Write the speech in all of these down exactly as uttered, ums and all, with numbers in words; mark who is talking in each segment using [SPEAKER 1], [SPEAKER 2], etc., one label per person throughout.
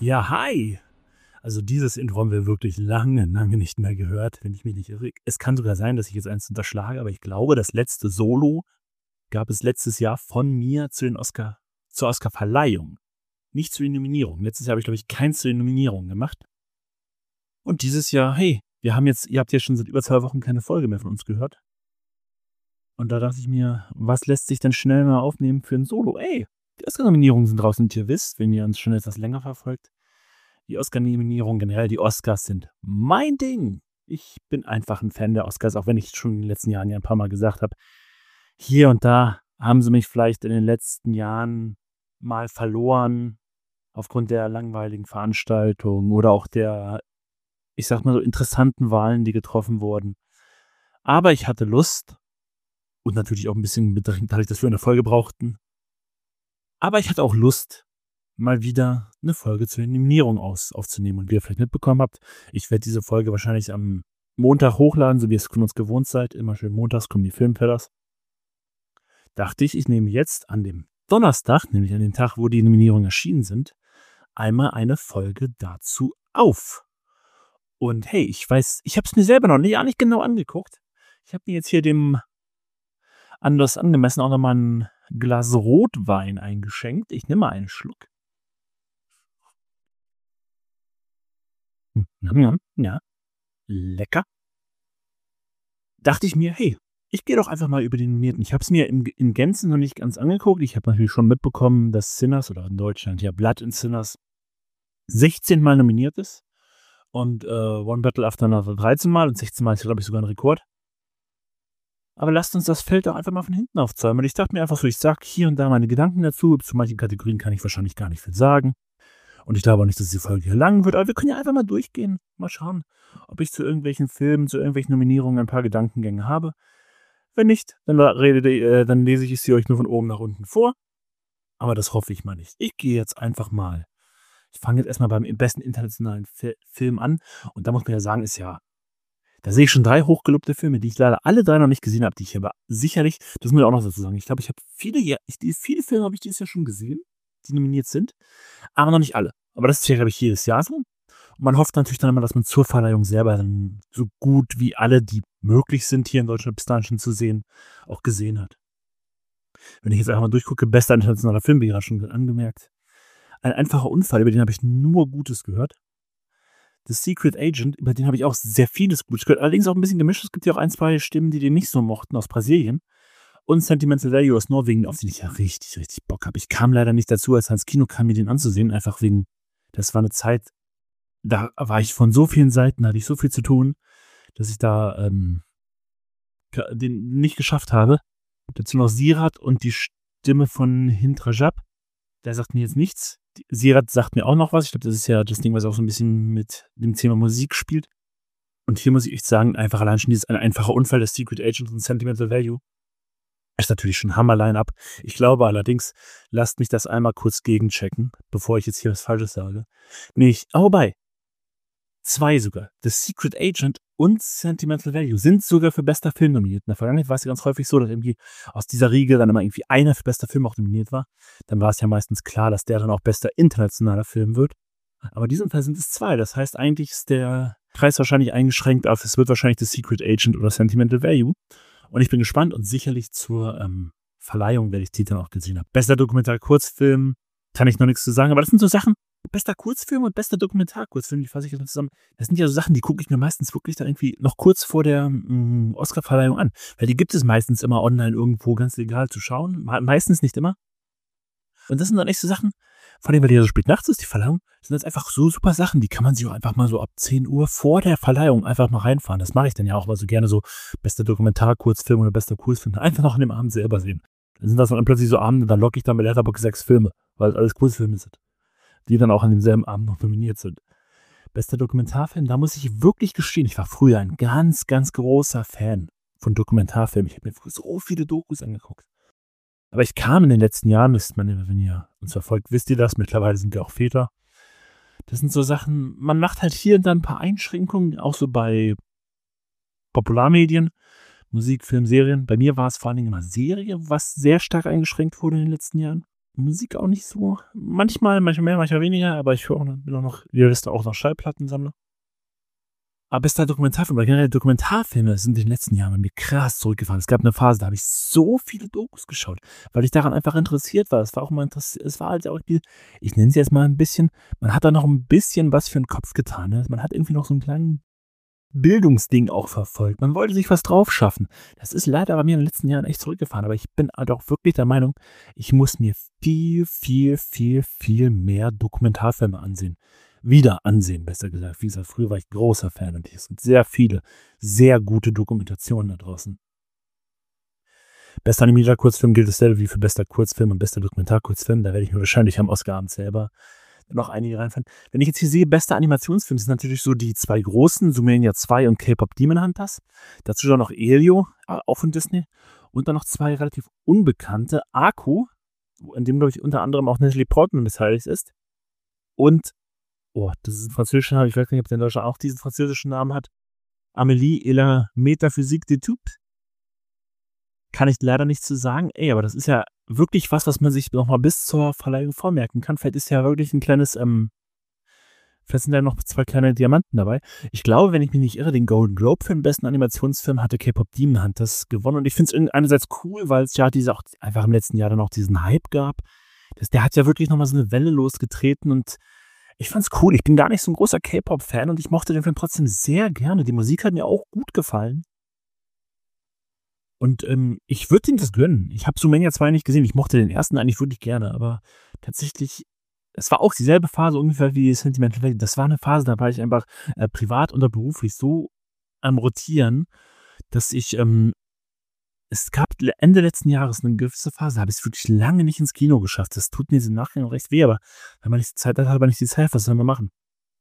[SPEAKER 1] Ja, hi! Also dieses Intro haben wir wirklich lange, lange nicht mehr gehört, wenn ich mich nicht irre. Es kann sogar sein, dass ich jetzt eins unterschlage, aber ich glaube, das letzte Solo gab es letztes Jahr von mir zu den Oscar, zur Oscarverleihung. Nicht zu den Nominierungen. Letztes Jahr habe ich, glaube ich, keins zu den Nominierungen gemacht. Und dieses Jahr, hey, wir haben jetzt, ihr habt ja schon seit über zwei Wochen keine Folge mehr von uns gehört. Und da dachte ich mir, was lässt sich denn schnell mal aufnehmen für ein Solo? Ey, die Oscar-Nominierungen sind draußen und ihr wisst, wenn ihr uns schon etwas länger verfolgt, die Oscar-Nominierungen generell, die Oscars sind mein Ding. Ich bin einfach ein Fan der Oscars, auch wenn ich schon in den letzten Jahren ja ein paar Mal gesagt habe, hier und da haben sie mich vielleicht in den letzten Jahren mal verloren, aufgrund der langweiligen Veranstaltung oder auch der, ich sag mal so, interessanten Wahlen, die getroffen wurden. Aber ich hatte Lust und natürlich auch ein bisschen bedrängt, dadurch, dass wir eine Folge brauchten. Aber ich hatte auch Lust, mal wieder eine Folge zur Nominierung aus, aufzunehmen. Und wie ihr vielleicht mitbekommen habt, ich werde diese Folge wahrscheinlich am Montag hochladen, so wie ihr es von uns gewohnt seid. Immer schön montags kommen die Filmfellers. Dachte ich, ich nehme jetzt an dem Donnerstag, nämlich an dem Tag, wo die Nominierungen erschienen sind, einmal eine Folge dazu auf. Und hey, ich weiß, ich habe es mir selber noch nicht, gar nicht genau angeguckt. Ich habe mir jetzt hier dem anders angemessen auch nochmal ein Glas Rotwein eingeschenkt. Ich nehme mal einen Schluck. Ja, ja, lecker. Dachte ich mir, hey, ich gehe doch einfach mal über die Nominierten. Ich habe es mir in, in Gänze noch nicht ganz angeguckt. Ich habe natürlich schon mitbekommen, dass Sinners oder in Deutschland ja Blood in Sinners sechzehn Mal nominiert ist. Und äh, One Battle After Another dreizehn Mal und sechzehn Mal ist, glaube ich, sogar ein Rekord. Aber lasst uns das Feld auch einfach mal von hinten aufzäumen. Und ich dachte mir einfach so, ich sage hier und da meine Gedanken dazu. Zu manchen Kategorien kann ich wahrscheinlich gar nicht viel sagen. Und ich glaube auch nicht, dass die Folge hier lang wird. Aber wir können ja einfach mal durchgehen. Mal schauen, ob ich zu irgendwelchen Filmen, zu irgendwelchen Nominierungen ein paar Gedankengänge habe. Wenn nicht, dann, rede, äh, dann lese ich es hier euch nur von oben nach unten vor. Aber das hoffe ich mal nicht. Ich gehe jetzt einfach mal. Ich fange jetzt erstmal beim besten internationalen Fi- Film an. Und da muss man ja sagen, ist ja, da sehe ich schon drei hochgelobte Filme, die ich leider alle drei noch nicht gesehen habe, die ich aber sicherlich, das muss ich auch noch dazu sagen, ich glaube, ich habe viele, ja, ich, viele Filme habe ich dieses Jahr schon gesehen, die nominiert sind, aber noch nicht alle. Aber das ist ja, glaube ich, jedes Jahr so. Und man hofft natürlich dann immer, dass man zur Verleihung selber dann so gut wie alle, die möglich sind, hier in Deutschland bis dahin schon zu sehen, auch gesehen hat. Wenn ich jetzt einfach mal durchgucke, bester internationaler Film, wie gerade schon angemerkt. Ein einfacher Unfall, über den habe ich nur Gutes gehört. The Secret Agent, über den habe ich auch sehr vieles Gutes gehört. Allerdings auch ein bisschen gemischt. Es gibt ja auch ein, zwei Stimmen, die den nicht so mochten aus Brasilien. Und Sentimental Value aus Norwegen, auf den ich ja richtig, richtig Bock habe. Ich kam leider nicht dazu, als er ins Kino kam, mir den anzusehen. Einfach wegen, das war eine Zeit, da war ich von so vielen Seiten, hatte ich so viel zu tun, dass ich da ähm, den nicht geschafft habe. Dazu noch Sirat und die Stimme von Hind Rajab. Der sagt mir jetzt nichts. Sirat sagt mir auch noch was. Ich glaube, das ist ja das Ding, was auch so ein bisschen mit dem Thema Musik spielt. Und hier muss ich echt sagen, einfach allein schon dieses ein einfacher Unfall des Secret Agent und Sentimental Value ist natürlich schon Hammer-Line-Up. Ich glaube allerdings, lasst mich das einmal kurz gegenchecken, bevor ich jetzt hier was Falsches sage. Nämlich, oh, wobei, zwei sogar. The Secret Agent und Sentimental Value sind sogar für bester Film nominiert. In der Vergangenheit war es ja ganz häufig so, dass irgendwie aus dieser Riege dann immer irgendwie einer für bester Film auch nominiert war. Dann war es ja meistens klar, dass der dann auch bester internationaler Film wird. Aber in diesem Fall sind es zwei. Das heißt, eigentlich ist der Preis wahrscheinlich eingeschränkt auf, es wird wahrscheinlich The Secret Agent oder Sentimental Value. Und ich bin gespannt und sicherlich zur ähm, Verleihung werde ich die dann auch gesehen haben. Bester Dokumentar-Kurzfilm, kann ich noch nichts zu sagen, aber das sind so Sachen, bester Kurzfilm und bester Dokumentar-Kurzfilm, die fasse ich dann zusammen. Das sind ja so Sachen, die gucke ich mir meistens wirklich dann irgendwie noch kurz vor der mh, Oscar-Verleihung an. Weil die gibt es meistens immer online irgendwo ganz legal zu schauen. Me- meistens nicht immer. Und das sind dann echt so Sachen, vor allem, weil die ja so spät nachts ist, die Verleihung, sind das einfach so super Sachen, die kann man sich auch einfach mal so ab zehn Uhr vor der Verleihung einfach mal reinfahren. Das mache ich dann ja auch mal so gerne, so bester Dokumentar-Kurzfilm oder bester Kurzfilm, einfach noch an dem Abend selber sehen. Dann sind das dann plötzlich so Abende, dann locke ich dann bei Letterboxd sechs Filme, weil es alles Kurzfilme sind, die dann auch an demselben Abend noch nominiert sind. Bester Dokumentarfilm, da muss ich wirklich gestehen, ich war früher ein ganz, ganz großer Fan von Dokumentarfilmen. Ich habe mir früher so viele Dokus angeguckt. Aber ich kam in den letzten Jahren, das ist meine, wenn ihr uns verfolgt, wisst ihr das, mittlerweile sind wir auch Väter. Das sind so Sachen, man macht halt hier und da ein paar Einschränkungen, auch so bei Popularmedien, Musik, Film, Serien. Bei mir war es vor allen Dingen immer Serie, was sehr stark eingeschränkt wurde in den letzten Jahren. Musik auch nicht so. Manchmal, manchmal mehr, manchmal weniger, aber ich höre auch noch, bin auch noch, ihr wisst auch noch Schallplattensammler. Aber bester Dokumentarfilm, oder generell Dokumentarfilme sind in den letzten Jahren bei mir krass zurückgefahren. Es gab eine Phase, da habe ich so viele Dokus geschaut, weil ich daran einfach interessiert war. Es war auch mal interessiert, es war halt auch, die, ich nenne es jetzt mal ein bisschen, man hat da noch ein bisschen was für den Kopf getan. Ne? Man hat irgendwie noch so einen kleinen Bildungsding auch verfolgt. Man wollte sich was drauf schaffen. Das ist leider bei mir in den letzten Jahren echt zurückgefahren, aber ich bin halt auch wirklich der Meinung, ich muss mir viel, viel, viel, viel mehr Dokumentarfilme ansehen. Wieder ansehen, besser gesagt. Wie gesagt, früher war ich großer Fan und es gibt sehr viele, sehr gute Dokumentationen da draußen. Bester animierter Kurzfilm gilt dasselbe wie für bester Kurzfilm und bester Dokumentarkurzfilm. Da werde ich mir wahrscheinlich am Oscarabend selber noch einige reinfallen. Wenn ich jetzt hier sehe, bester Animationsfilm, sind natürlich so die zwei großen, Zoomania zwei und K-Pop Demon Hunters. Dazu dann noch Elio, auch von Disney. Und dann noch zwei relativ unbekannte, Aku, in dem, glaube ich, unter anderem auch Natalie Portman beteiligt ist. Und, oh, das ist ein französischer Name, ich weiß nicht, ob der in Deutschland auch diesen französischen Namen hat. Amélie et la Métaphysique des Tubes. Kann ich leider nichts zu sagen. Ey, aber das ist ja wirklich was, was man sich nochmal bis zur Verleihung vormerken kann. Vielleicht ist ja wirklich ein kleines, ähm, vielleicht sind da noch zwei kleine Diamanten dabei. Ich glaube, wenn ich mich nicht irre, den Golden Globe für den besten Animationsfilm hatte K-Pop Demon Hunters gewonnen. Und ich finde es einerseits cool, weil es ja diese auch einfach im letzten Jahr dann auch diesen Hype gab. Das, der hat ja wirklich nochmal so eine Welle losgetreten und ich fand's cool. Ich bin gar nicht so ein großer K-Pop-Fan und ich mochte den Film trotzdem sehr gerne. Die Musik hat mir auch gut gefallen. Und ähm, ich würde ihm das gönnen. Ich habe Zoomania zwei nicht gesehen. Ich mochte den ersten eigentlich wirklich gerne, aber tatsächlich, es war auch dieselbe Phase ungefähr wie Sentimental Valley. Das war eine Phase, da war ich einfach äh, privat oder beruflich so am Rotieren, dass ich, ähm, es gab Ende letzten Jahres eine gewisse Phase, da habe ich es wirklich lange nicht ins Kino geschafft. Das tut mir im Nachhinein recht weh, aber wenn man nicht die Zeit hat, hat man nicht die Zeit. Was soll man machen?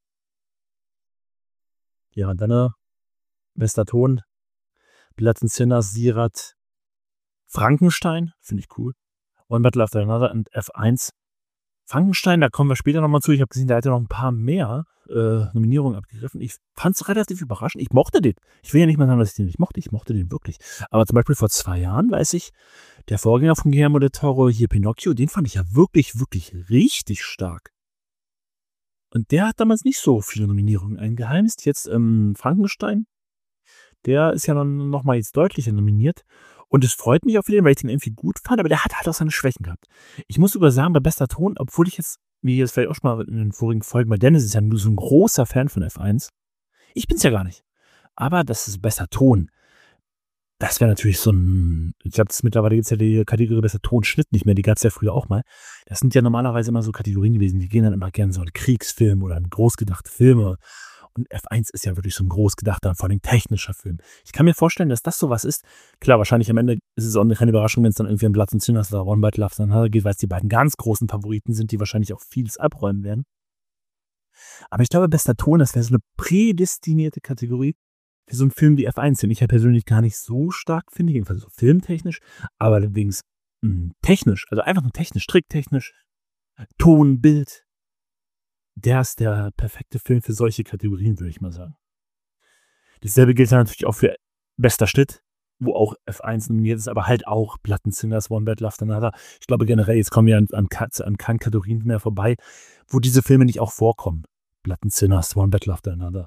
[SPEAKER 1] Ja, dann äh, bester Ton. Blood and Sinners, Sirat, Frankenstein, finde ich cool. One Battle After Another und F eins. Frankenstein, da kommen wir später nochmal zu. Ich habe gesehen, da hat er noch ein paar mehr äh, Nominierungen abgegriffen. Ich fand es relativ überraschend. Ich mochte den. Ich will ja nicht mal sagen, dass ich den nicht mochte. Ich mochte den wirklich. Aber zum Beispiel vor zwei Jahren, weiß ich, der Vorgänger von Guillermo del Toro, hier Pinocchio, den fand ich ja wirklich, wirklich richtig stark. Und der hat damals nicht so viele Nominierungen eingeheimst. Jetzt ähm, Frankenstein, der ist ja dann nochmal jetzt deutlicher nominiert. Und es freut mich auf jeden Fall, weil ich den irgendwie gut fand, aber der hat halt auch seine Schwächen gehabt. Ich muss sogar sagen, bei bester Ton, obwohl ich jetzt, wie ihr es vielleicht auch schon mal in den vorigen Folgen, bei Dennis ist ja nur so ein großer Fan von F eins. Ich bin's ja gar nicht. Aber das ist bester Ton. Das wäre natürlich so ein, ich glaube, mittlerweile gibt es ja die Kategorie bester Tonschnitt nicht mehr, die gab es ja früher auch mal. Das sind ja normalerweise immer so Kategorien gewesen, die gehen dann immer gerne so ein Kriegsfilm oder ein großgedachte Filme. Und F eins ist ja wirklich so ein großgedachter, vor allem technischer Film. Ich kann mir vorstellen, dass das sowas ist. Klar, wahrscheinlich am Ende ist es auch keine Überraschung, wenn es dann irgendwie ein Blood and Sinners oder One Battle After Another geht, weil es die beiden ganz großen Favoriten sind, die wahrscheinlich auch vieles abräumen werden. Aber ich glaube, bester Ton, das wäre so eine prädestinierte Kategorie für so einen Film wie F eins, den ich ja persönlich gar nicht so stark finde, jedenfalls so filmtechnisch, aber allerdings mh, technisch, also einfach nur technisch, tricktechnisch, Ton, Bild. Der ist der perfekte Film für solche Kategorien, würde ich mal sagen. Dasselbe gilt dann natürlich auch für bester Schnitt, wo auch F eins nominiert ist, aber halt auch Blood and Sinners, One Battle After Another. Ich glaube generell, jetzt kommen wir an, an, an keinen Kategorien mehr vorbei, wo diese Filme nicht auch vorkommen. Blood and Sinners, One Battle After Another.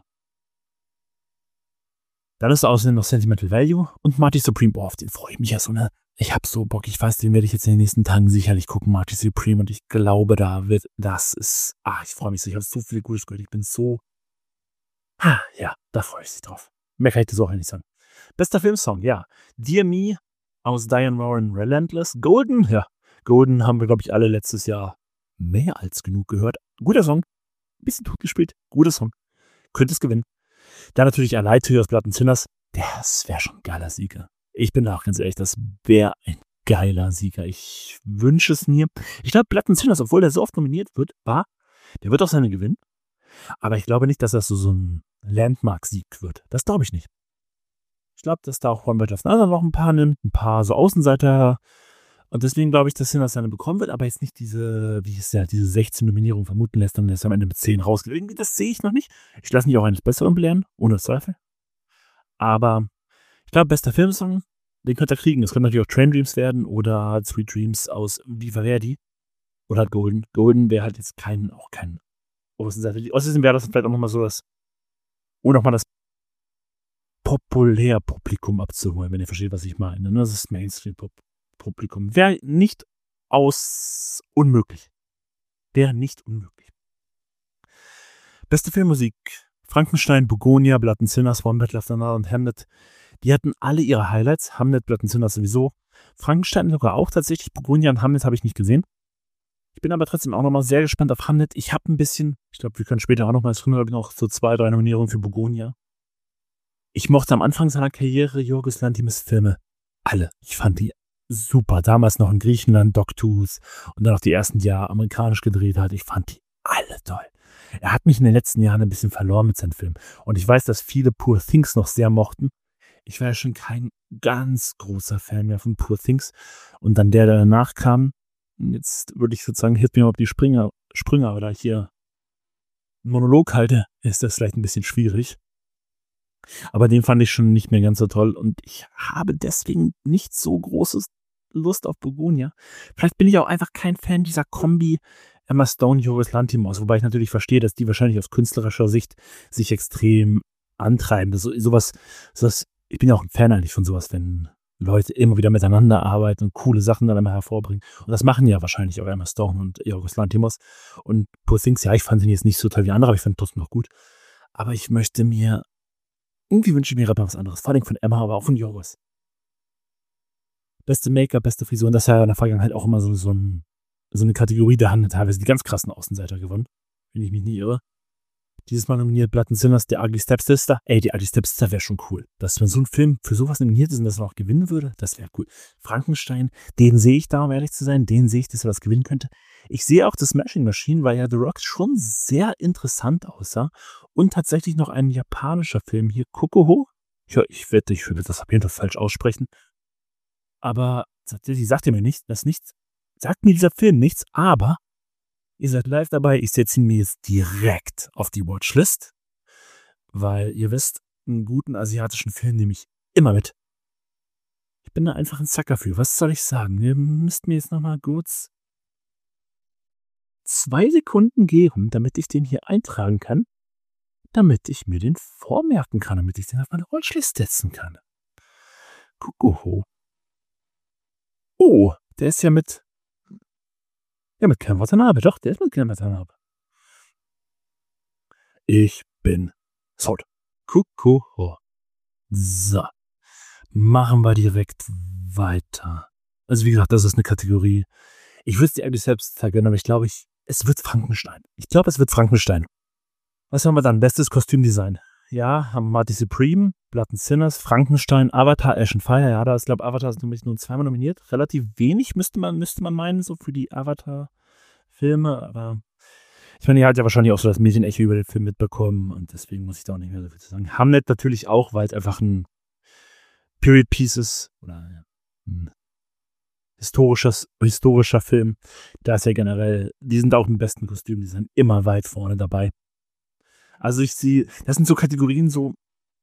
[SPEAKER 1] Dann ist außerdem noch Sentimental Value und Marty Supreme. Boah, auf den freue ich mich ja so, ne? Ich hab so Bock, ich weiß, den werde ich jetzt in den nächsten Tagen sicherlich gucken, Marty Supreme, und ich glaube, da wird, das ist, ah, ich freue mich so, ich habe so viel Gutes gehört, ich bin so, ah, ja, da freue ich mich drauf. Mehr kann ich das auch nicht sagen. Bester Filmsong, ja, Dear Me aus Diane Warren, Relentless, Golden, ja, Golden haben wir, glaube ich, alle letztes Jahr mehr als genug gehört. Guter Song, ein bisschen tot gespielt, guter Song, könnte es gewinnen. Dann natürlich Alight aus Blood and Sinners, das wäre schon ein geiler Sieger. Ich bin da auch ganz ehrlich, das wäre ein geiler Sieger. Ich wünsche es mir. Ich glaube, Blood and Sinners, obwohl der so oft nominiert wird, war, der wird auch seine gewinnen. Aber ich glaube nicht, dass das so, so ein Landmark-Sieg wird. Das glaube ich nicht. Ich glaube, dass da auch One Battle After Another noch ein paar nimmt, ein paar so Außenseiter. Und deswegen glaube ich, dass Sinners seine bekommen wird, aber jetzt nicht diese, wie es ja, diese sechzehn Nominierungen vermuten lässt und er ist am Ende mit zehn rausgeht. Irgendwie, das sehe ich noch nicht. Ich lasse mich auch eines Besseren belehren, ohne Zweifel. Aber ich glaube, bester Filmsong, den könnt ihr kriegen. Es könnte natürlich auch Train Dreams werden oder Sweet Dreams aus Viva Verdi. Oder halt Golden. Golden wäre halt jetzt kein, auch kein Außenseiter. Außerdem wäre das vielleicht auch nochmal so das, um nochmal das Populärpublikum abzuholen, wenn ihr versteht, was ich meine. Ne? Das ist Mainstream-Publikum. Wäre nicht aus unmöglich. Wäre nicht unmöglich. Beste Filmmusik. Frankenstein, Begonia, Blood and Sinners, One Battle After Another und Hamlet. Die hatten alle ihre Highlights. Hamlet, Blood and Sinners sowieso. Frankenstein sogar auch tatsächlich. Begonia und Hamlet habe ich nicht gesehen. Ich bin aber trotzdem auch nochmal sehr gespannt auf Hamlet. Ich habe ein bisschen, ich glaube, wir können später auch nochmal, es kommen noch so zwei, drei Nominierungen für Begonia. Ich mochte am Anfang seiner Karriere Yorgos Lanthimos Filme alle. Ich fand die super. Damals noch in Griechenland, Dogtooth und dann auch die ersten Jahre amerikanisch gedreht hat. Ich fand die alle toll. Er hat mich in den letzten Jahren ein bisschen verloren mit seinen Filmen. Und ich weiß, dass viele Poor Things noch sehr mochten. Ich war ja schon kein ganz großer Fan mehr von Poor Things. Und dann der, der danach kam, jetzt würde ich sozusagen Hit Me Up die Springer, Sprünger oder hier einen Monolog halte, ist das vielleicht ein bisschen schwierig. Aber den fand ich schon nicht mehr ganz so toll. Und ich habe deswegen nicht so großes Lust auf Begonia. Vielleicht bin ich auch einfach kein Fan dieser Kombi Emma Stone, Yorgos Lanthimos, wobei ich natürlich verstehe, dass die wahrscheinlich aus künstlerischer Sicht sich extrem antreiben. Das, sowas, sowas, ich bin ja auch ein Fan eigentlich von sowas, wenn Leute immer wieder miteinander arbeiten und coole Sachen dann immer hervorbringen. Und das machen ja wahrscheinlich auch Emma Stone und Yorgos Lanthimos. Und Poor Things, ja, ich fand ihn jetzt nicht so toll wie andere, aber ich fand ihn trotzdem noch gut. Aber ich möchte mir, irgendwie wünsche ich mir was anderes. Vor allem von Emma, aber auch von Yorgos. Beste Make-up, beste Frisur. Und das ist ja in der Vergangenheit auch immer so, so ein so eine Kategorie, da haben teilweise die ganz krassen Außenseiter gewonnen, wenn ich mich nie irre. Dieses Mal nominiert Blood and Sinners, der Ugly Stepsister. Ey, die Ugly Stepsister wäre schon cool. Dass man so ein Film für sowas nominiert ist und das auch gewinnen würde, das wäre cool. Frankenstein, den sehe ich da, um ehrlich zu sein, den sehe ich, dass er das gewinnen könnte. Ich sehe auch das Smashing Machine, weil ja The Rock schon sehr interessant aussah. Und tatsächlich noch ein japanischer Film hier, Kokoho. Ja, ich wette, ich würde das auf jeden Fall falsch aussprechen. Aber tatsächlich sagt ihr mir nicht, das nichts. Sagt mir dieser Film nichts, aber ihr seid live dabei. Ich setze ihn mir jetzt direkt auf die Watchlist, weil ihr wisst, einen guten asiatischen Film nehme ich immer mit. Ich bin da einfach ein Sucker für. Was soll ich sagen? Ihr müsst mir jetzt nochmal kurz zwei Sekunden geben, damit ich den hier eintragen kann, damit ich mir den vormerken kann, damit ich den auf meine Watchlist setzen kann. Kokoho. Oh, der ist ja mit Ja, mit Ken Watanabe, doch, der ist mit Ken Watanabe. Ich bin sold. Kokoho. So. Machen wir direkt weiter. Also wie gesagt, das ist eine Kategorie. Ich würde es dir eigentlich selbst gönnen, aber ich glaube, ich, es wird Frankenstein. Ich glaube, es wird Frankenstein. Was haben wir dann? Bestes Kostümdesign. Ja, haben Marty Supreme, Blood and Sinners, Frankenstein, Avatar, Ash and Fire. Ja, da ist, glaube ich, Avatar ist nämlich nur zweimal nominiert. Relativ wenig müsste man, müsste man meinen, so für die Avatar-Filme. Aber ich meine, ihr habt ja wahrscheinlich auch so das Medienecho über den Film mitbekommen und deswegen muss ich da auch nicht mehr so viel zu sagen. Hamlet natürlich auch, weil es einfach ein Period Piece ist oder ja, ein historisches, historischer Film. Da ist ja generell, die sind auch im besten Kostüm, die sind immer weit vorne dabei. Also ich sehe, das sind so Kategorien so,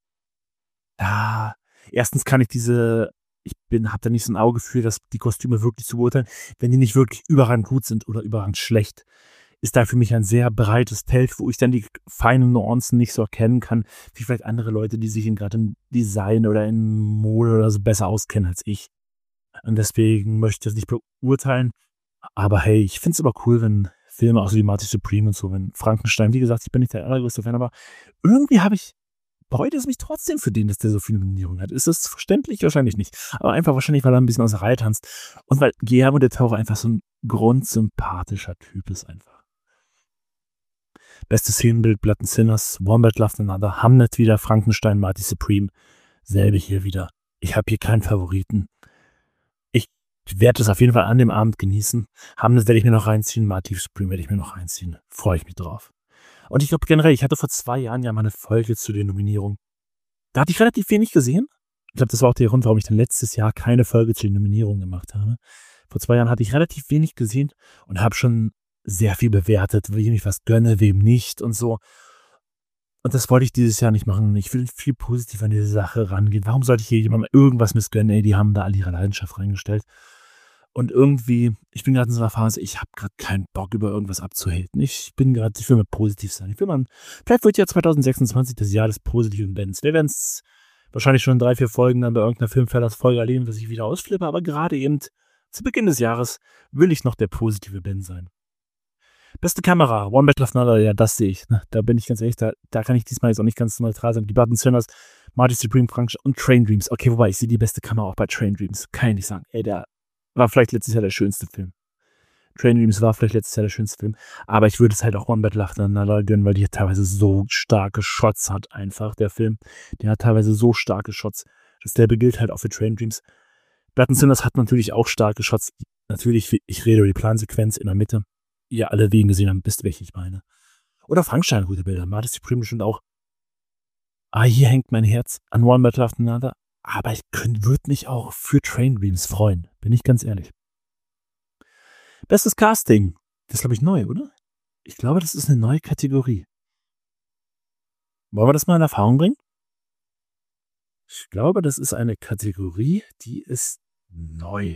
[SPEAKER 1] ja, erstens kann ich diese, ich bin, habe da nicht so ein Auge für, dass die Kostüme wirklich zu beurteilen, wenn die nicht wirklich überragend gut sind oder überragend schlecht, ist da für mich ein sehr breites Feld, wo ich dann die feinen Nuancen nicht so erkennen kann, wie vielleicht andere Leute, die sich in gerade in Design oder in Mode oder so besser auskennen als ich. Und deswegen möchte ich das nicht beurteilen. Aber hey, ich finde es aber cool, wenn Filme, auch so wie Marty Supreme und so, wenn Frankenstein, wie gesagt, ich bin nicht der allergrößte Fan, aber irgendwie habe ich, bereut es mich trotzdem für den, dass der so viele Nominierungen hat. Ist das verständlich? Wahrscheinlich nicht. Aber einfach wahrscheinlich, weil er ein bisschen aus der Reihe tanzt. Und weil Guillermo del Toro einfach so ein grundsympathischer Typ ist einfach. Bestes Szenenbild, Blood and Sinners, One Battle After Another, Hamlet wieder, Frankenstein, Marty Supreme, selbe hier wieder. Ich habe hier keinen Favoriten. Ich werde das auf jeden Fall an dem Abend genießen. Hamlet werde ich mir noch reinziehen, Marty Supreme werde ich mir noch reinziehen. Freue ich mich drauf. Und ich glaube generell, ich hatte vor zwei Jahren ja mal eine Folge zu den Nominierungen. Da hatte ich relativ wenig gesehen. Ich glaube, das war auch der Grund, warum ich dann letztes Jahr keine Folge zu den Nominierungen gemacht habe. Vor zwei Jahren hatte ich relativ wenig gesehen und habe schon sehr viel bewertet, wem ich was gönne, wem nicht und so. Und das wollte ich dieses Jahr nicht machen. Ich will viel positiver an diese Sache rangehen. Warum sollte ich hier jemandem irgendwas missgönnen? Ey, die haben da alle ihre Leidenschaft reingestellt. Und irgendwie, ich bin gerade in so einer Phase, ich habe gerade keinen Bock, über irgendwas abzuhaten. Ich bin gerade, ich will mal positiv sein. Ich will mal, vielleicht wird ja zwanzig sechsundzwanzig das Jahr des positiven Bens. Wir werden es wahrscheinlich schon in drei, vier Folgen dann bei irgendeiner Filmverlassfolge erleben, dass ich wieder ausflippe. Aber gerade eben zu Beginn des Jahres will ich noch der positive Ben sein. Beste Kamera, One Battle of Another, ja, das sehe ich. Ne? Da bin ich ganz ehrlich, da, da kann ich diesmal jetzt auch nicht ganz neutral sein. Die Button Sinners, Marty Supreme, Frank und Train Dreams. Okay, wobei, ich sehe die beste Kamera auch bei Train Dreams. Kann ich nicht sagen. Ey, der war vielleicht letztes Jahr der schönste Film. Train Dreams war vielleicht letztes Jahr der schönste Film. Aber ich würde es halt auch One Battle of Another gönnen, weil die teilweise so starke Shots hat einfach, der Film. Der hat teilweise so starke Shots. Dasselbe gilt halt auch für Train Dreams. Button Sinners hat natürlich auch starke Shots. Natürlich, ich rede über die Plansequenz in der Mitte. Ihr alle wegen gesehen haben, wisst, welche ich meine. Oder Frankenstein, gute Bilder. Marty Supreme bestimmt auch. Ah, hier hängt mein Herz an One Battle of Another. Aber ich würde mich auch für Train Dreams freuen. Bin ich ganz ehrlich. Bestes Casting. Das ist, glaube ich, neu, oder? Ich glaube, das ist eine neue Kategorie. Wollen wir das mal in Erfahrung bringen? Ich glaube, das ist eine Kategorie, die ist neu.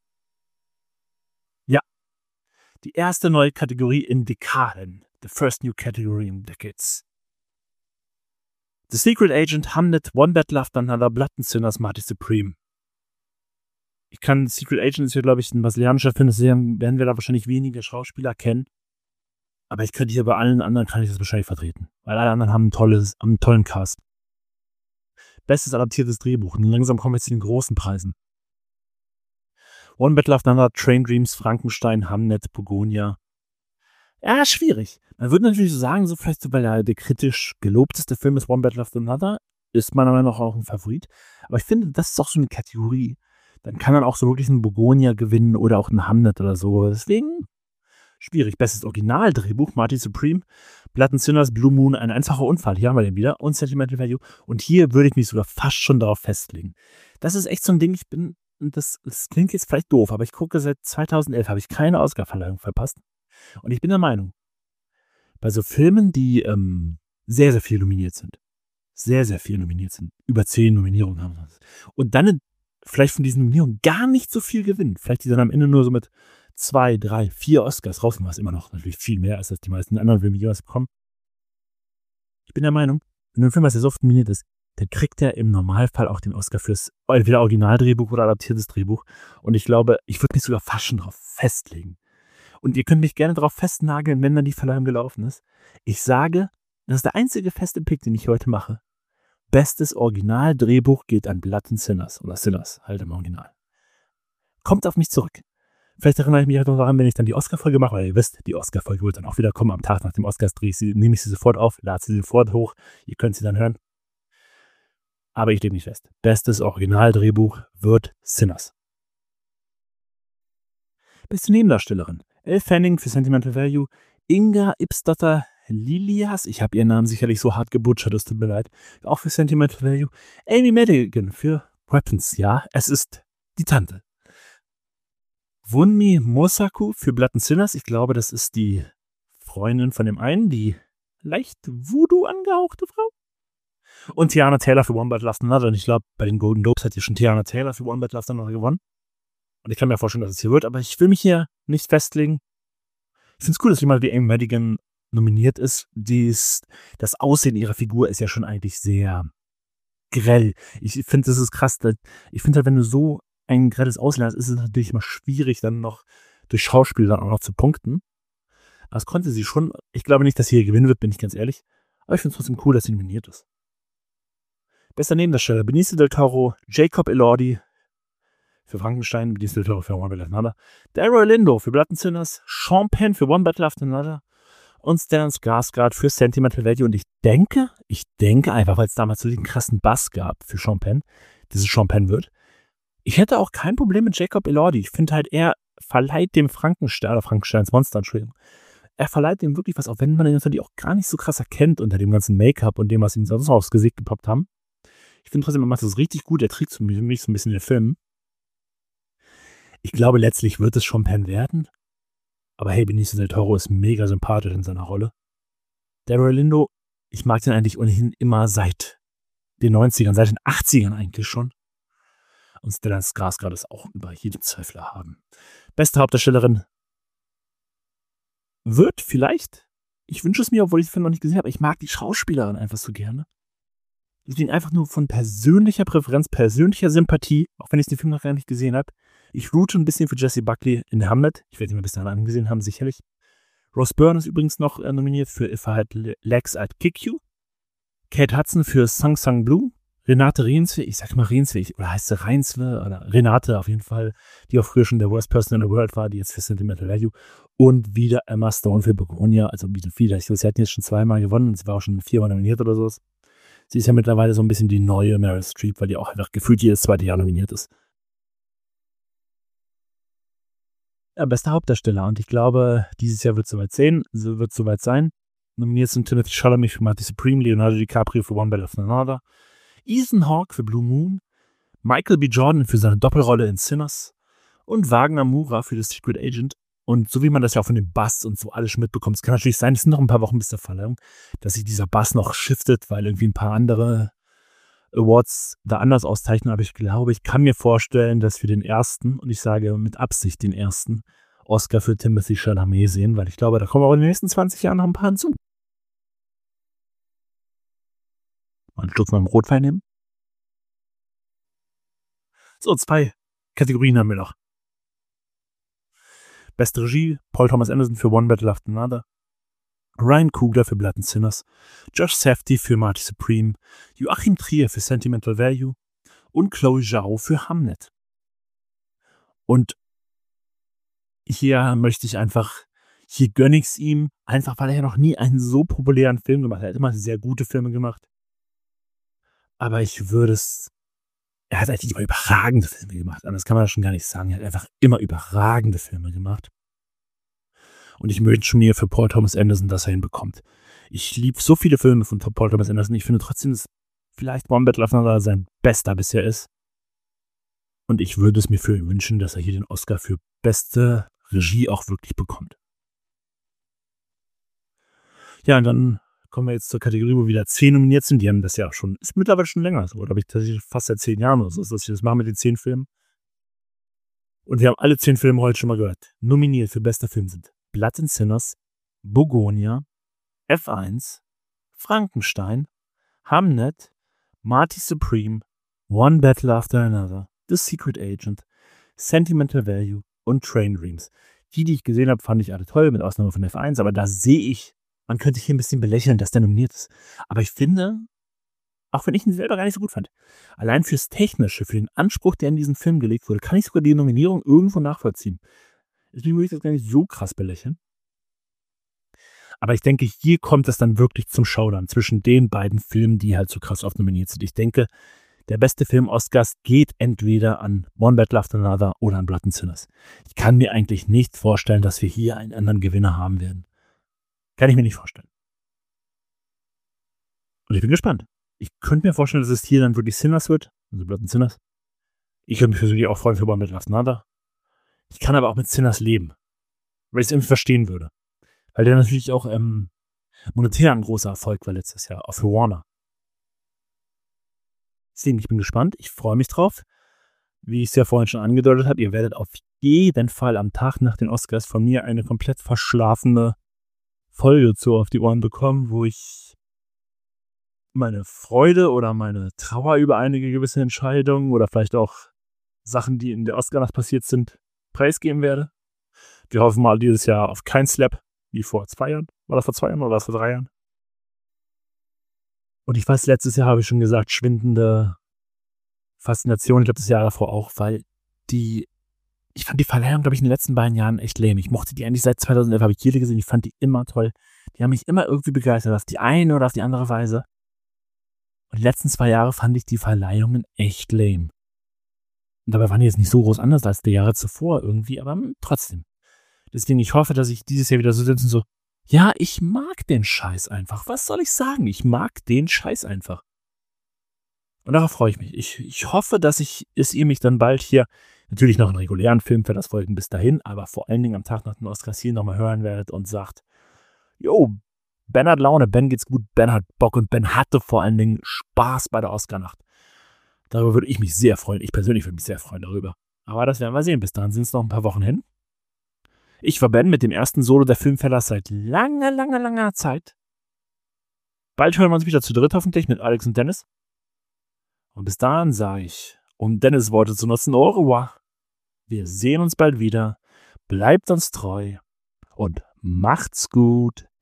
[SPEAKER 1] Ja. Die erste neue Kategorie in Dekaden. The first new category in decades. The Secret Agent, Hamnet, One Battle of Another, Blood and Sinners, Marty Supreme. Ich kann, Secret Agent ist ja, glaube ich, ein brasilianischer Film, deswegen werden wir da wahrscheinlich wenige Schauspieler kennen. Aber ich könnte hier bei allen anderen, kann ich das wahrscheinlich vertreten. Weil alle anderen haben, ein tolles, haben einen tollen Cast. Bestes adaptiertes Drehbuch. Und langsam kommen wir jetzt zu den großen Preisen. One Battle of Another, Train Dreams, Frankenstein, Hamnet, Pogonia. Ja, schwierig. Man würde natürlich so sagen, so vielleicht, weil er der kritisch gelobteste Film ist, One Battle of Another, ist meiner Meinung nach auch ein Favorit. Aber ich finde, das ist auch so eine Kategorie. Dann kann man auch so wirklich einen Pogonia gewinnen oder auch einen Hamnet oder so. Deswegen schwierig. Bestes Originaldrehbuch, Marty Supreme, Blood and Sinners, Blue Moon, ein einfacher Unfall. Hier haben wir den wieder. Und Sentimental Value. Und hier würde ich mich sogar fast schon darauf festlegen. Das ist echt so ein Ding, ich bin, das, das klingt jetzt vielleicht doof, aber ich gucke seit zweitausendelf, habe ich keine Oscar-Verleihung verpasst. Und ich bin der Meinung, bei so Filmen, die ähm, sehr, sehr viel nominiert sind, sehr, sehr viel nominiert sind, über zehn Nominierungen haben, und dann vielleicht von diesen Nominierungen gar nicht so viel gewinnen, vielleicht die dann am Ende nur so mit zwei, drei, vier Oscars rausgehen, was immer noch natürlich viel mehr ist, als die meisten anderen Filme jeweils bekommen. Ich bin der Meinung, wenn ein Film, was ja so oft nominiert ist, dann kriegt er im Normalfall auch den Oscar fürs entweder Originaldrehbuch oder adaptiertes Drehbuch. Und ich glaube, ich würde mich sogar fast schon darauf festlegen. Und ihr könnt mich gerne darauf festnageln, wenn dann die Verleihung gelaufen ist. Ich sage, das ist der einzige feste Pick, den ich heute mache. Bestes Originaldrehbuch geht an Blood and Sinners. Oder Sinners, halt im Original. Kommt auf mich zurück. Vielleicht erinnere ich mich halt noch daran, wenn ich dann die Oscar-Folge mache, weil ihr wisst, die Oscar-Folge wird dann auch wieder kommen. Am Tag nach dem Oscars drehe ich sie, nehme ich sie sofort auf, lade sie sofort hoch. Ihr könnt sie dann hören. Aber ich lege mich fest. Bestes Originaldrehbuch wird Sinners. Beste Nebendarstellerin. Elle Fanning für Sentimental Value. Inga Ipsdotter Lilias, ich habe ihren Namen sicherlich so hart gebutschert, es tut mir leid, auch für Sentimental Value. Amy Madigan für Weapons, ja, es ist die Tante. Wunmi Mosaku für Blood and Sinners, ich glaube, das ist die Freundin von dem einen, die leicht Voodoo angehauchte Frau. Und Tiana Taylor für One Battle of Another, und ich glaube, bei den Golden Globes hat ja schon Tiana Taylor für One Battle of Another gewonnen. Und ich kann mir vorstellen, dass es hier wird, aber ich will mich hier nicht festlegen. Ich finde es cool, dass jemand wie Amy Madigan nominiert ist. Dies, das Aussehen ihrer Figur ist ja schon eigentlich sehr grell. Ich finde, das ist krass. Ich finde halt, wenn du so ein grelles Aussehen hast, ist es natürlich immer schwierig, dann noch durch Schauspiel dann auch noch zu punkten. Aber das konnte sie schon. Ich glaube nicht, dass sie hier gewinnen wird, bin ich ganz ehrlich. Aber ich finde es trotzdem cool, dass sie nominiert ist. Bester Nebendarsteller: Benicio del Toro, Jacob Elordi für Frankenstein, Benicio del Toro für One Battle of Another, Delroy Lindo für Blood and Sinners, Sean Penn für One Battle of Another und Stellan Skarsgård für Sentimental Value. Und ich denke, ich denke einfach, weil es damals so den krassen Bass gab für Sean Penn, dass es Sean Penn wird. Ich hätte auch kein Problem mit Jacob Elordi. Ich finde halt, er verleiht dem Frankenstein, oder Frankensteins Monster, Entschuldigung, er verleiht dem wirklich was, auch wenn man ihn natürlich auch gar nicht so krass erkennt unter dem ganzen Make-up und dem, was ihm sonst noch aufs Gesicht gepoppt haben. Ich finde trotzdem, er macht das richtig gut. Er trägt für mich so ein bisschen den Film. Ich glaube, letztlich wird es Sean Penn werden. Aber hey, Benicio del Toro ist mega sympathisch in seiner Rolle. Delroy Lindo, ich mag den eigentlich ohnehin immer seit den neunzigern, seit den achtzigern eigentlich schon. Und Stellan Skarsgård ist auch über jeden Zweifel erhaben. Beste Hauptdarstellerin wird vielleicht, ich wünsche es mir, obwohl ich den Film noch nicht gesehen habe, ich mag die Schauspielerin einfach so gerne. Deswegen einfach nur von persönlicher Präferenz, persönlicher Sympathie, auch wenn ich den Film noch gar nicht gesehen habe. Ich route ein bisschen für Jessie Buckley in Hamlet. Ich werde ihn mir bis dahin angesehen haben, sicherlich. Rose Byrne ist übrigens noch äh, nominiert für If I Had Legs, I'd Kick You. Kate Hudson für Sung Sung Blue. Renate Reinsve, ich sag mal Reinsve, oder heißt sie Reinsve, oder Renate auf jeden Fall, die auch früher schon der Worst Person in the World war, die jetzt für Sentimental Value. Und wieder Emma Stone für Begonia, also wieder wieder. Ich glaube, sie hat jetzt schon zweimal gewonnen und sie war auch schon viermal nominiert oder so. Sie ist ja mittlerweile so ein bisschen die neue Meryl Streep, weil die auch einfach gefühlt jedes zweite Jahr nominiert ist. Ja, bester Hauptdarsteller. Und ich glaube, dieses Jahr wird es soweit sein. Wird soweit sein. Nominiert sind Timothy Chalamet für Marty Supreme, Leonardo DiCaprio für One Battle After Another, Ethan Hawke für Blue Moon, Michael B. Jordan für seine Doppelrolle in Sinners und Wagner Moura für The Secret Agent. Und so wie man das ja auch von dem Bass und so alles mitbekommt, es kann natürlich sein, es sind noch ein paar Wochen bis zur Verleihung, dass sich dieser Bass noch shiftet, weil irgendwie ein paar andere Awards da anders auszeichnen. Aber ich glaube, ich kann mir vorstellen, dass wir den ersten, und ich sage mit Absicht den ersten, Oscar für Timothy Chalamet sehen, weil ich glaube, da kommen auch in den nächsten zwanzig Jahren noch ein paar hinzu. Mal einen Schluck mal im Rotwein nehmen. So, zwei Kategorien haben wir noch. Beste Regie, Paul Thomas Anderson für One Battle After Another, Ryan Coogler für Blood and Sinners, Josh Safdie für Marty Supreme, Joachim Trier für Sentimental Value und Chloe Zhao für Hamlet. Und hier möchte ich einfach, hier gönne ich es ihm, einfach weil er ja noch nie einen so populären Film gemacht hat. Er hat immer sehr gute Filme gemacht. Aber ich würde es, er hat eigentlich immer überragende Filme gemacht. Anders kann man das schon gar nicht sagen. Er hat einfach immer überragende Filme gemacht. Und ich wünsche mir für Paul Thomas Anderson, dass er hinbekommt. Ich liebe so viele Filme von Paul Thomas Anderson. Ich finde trotzdem, dass vielleicht One Battle After Another sein bester bisher ist. Und ich würde es mir für ihn wünschen, dass er hier den Oscar für beste Regie auch wirklich bekommt. Ja, und dann kommen wir jetzt zur Kategorie, wo wieder zehn nominiert sind. Die haben das ja auch schon, ist mittlerweile schon länger so, glaube ich, tatsächlich fast seit zehn Jahren oder so, dass ich das mache mit den zehn Filmen. Und wir haben alle zehn Filme heute schon mal gehört. Nominiert für bester Film sind Blood and Sinners, Begonia, F eins, Frankenstein, Hamlet, Marty Supreme, One Battle After Another, The Secret Agent, Sentimental Value und Train Dreams. Die, die ich gesehen habe, fand ich alle toll, mit Ausnahme von F eins, aber da sehe ich, man könnte hier ein bisschen belächeln, dass der nominiert ist. Aber ich finde, auch wenn ich ihn selber gar nicht so gut fand, allein fürs Technische, für den Anspruch, der in diesen Film gelegt wurde, kann ich sogar die Nominierung irgendwo nachvollziehen. Deswegen würde ich das gar nicht so krass belächeln. Aber ich denke, hier kommt es dann wirklich zum Showdown zwischen den beiden Filmen, die halt so krass oft nominiert sind. Ich denke, der beste Film Oscars geht entweder an One Battle After Another oder an Blood and Sinners. Ich kann mir eigentlich nicht vorstellen, dass wir hier einen anderen Gewinner haben werden. Kann ich mir nicht vorstellen. Und ich bin gespannt. Ich könnte mir vorstellen, dass es hier dann wirklich Sinners wird, also Blood and Sinners. Ich würde mich persönlich auch freuen für One Battle After Another. Ich kann aber auch mit Sinners leben, weil ich es irgendwie verstehen würde. Weil der natürlich auch ähm, monetär ein großer Erfolg war letztes Jahr, auch für Warner. Deswegen, ich bin gespannt, ich freue mich drauf. Wie ich es ja vorhin schon angedeutet habe, ihr werdet auf jeden Fall am Tag nach den Oscars von mir eine komplett verschlafene Folge zu auf die Ohren bekommen, wo ich meine Freude oder meine Trauer über einige gewisse Entscheidungen oder vielleicht auch Sachen, die in der Oscar-Nacht passiert sind, preisgeben werde. Wir hoffen mal dieses Jahr auf kein Slap, wie vor zwei Jahren. War das vor zwei Jahren oder war das vor drei Jahren? Und ich weiß, letztes Jahr habe ich schon gesagt, schwindende Faszination. Ich glaube, das Jahr davor auch, weil die, ich fand die Verleihung, glaube ich, in den letzten beiden Jahren echt lame. Ich mochte die eigentlich seit zweitausendelf, habe ich jede gesehen. Ich fand die immer toll. Die haben mich immer irgendwie begeistert, auf die eine oder auf die andere Weise. Und die letzten zwei Jahre fand ich die Verleihungen echt lame. Und dabei waren die jetzt nicht so groß anders als die Jahre zuvor irgendwie, aber trotzdem. Deswegen, ich hoffe, dass ich dieses Jahr wieder so sitze und so, ja, ich mag den Scheiß einfach. Was soll ich sagen? Ich mag den Scheiß einfach. Und darauf freue ich mich. Ich, ich hoffe, dass ich es ihr mich dann bald hier, natürlich noch einen regulären Film für das Folgen bis dahin, aber vor allen Dingen am Tag nach den Oscars hier nochmal hören werdet und sagt, jo, Ben hat Laune, Ben geht's gut, Ben hat Bock und Ben hatte vor allen Dingen Spaß bei der Oscar-Nacht. Darüber würde ich mich sehr freuen. Ich persönlich würde mich sehr freuen darüber. Aber das werden wir sehen. Bis dahin sind es noch ein paar Wochen hin. Ich war Ben mit dem ersten Solo der Filmfellers seit langer, langer, langer Zeit. Bald hören wir uns wieder zu dritt hoffentlich mit Alex und Dennis. Und bis dahin sage ich, um Dennis Worte zu nutzen, au revoir. Wir sehen uns bald wieder. Bleibt uns treu und macht's gut.